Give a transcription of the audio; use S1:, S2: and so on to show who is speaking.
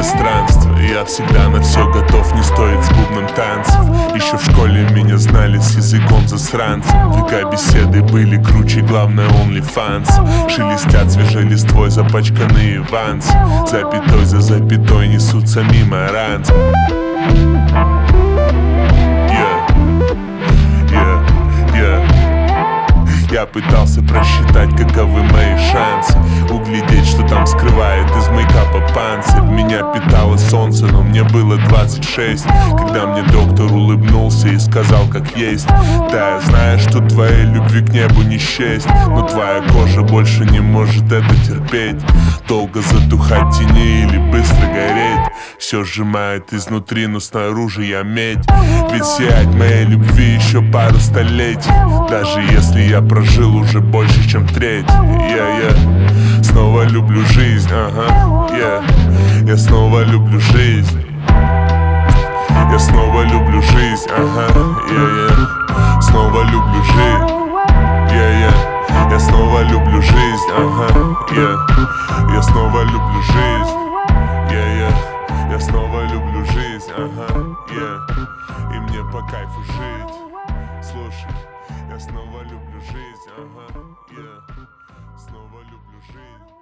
S1: пространство. Я всегда на все готов, не стоит с бубном танцев. Еще в школе меня знали с языком засранцем. ВК-беседы были круче, главное OnlyFans. Шелестят свежей листвой запачканные вансы. Запятой за запятой несутся мимо ранцев. Я пытался просчитать, каковы мои шансы, углядеть, что там скрывает из мейкапа панцирь. Меня питало солнце, но мне было 26, когда мне доктор улыбнулся и сказал, как есть: да, я знаю, что твоей любви к небу не счесть, но твоя кожа больше не может это терпеть. Долго затухать в тени или быстро гореть, все сжимает изнутри, но снаружи я медь. Ведь сиять моей любви еще пару столетий, даже если я прожил уже больше, чем треть. Снова люблю жизнь, я снова люблю жизнь. Я снова люблю жизнь, снова люблю жизнь. Я снова люблю жизнь, я снова люблю жизнь. Я снова люблю жизнь, и мне по кайфу жить. Слушай, я снова люблю жизнь, снова люблю жизнь.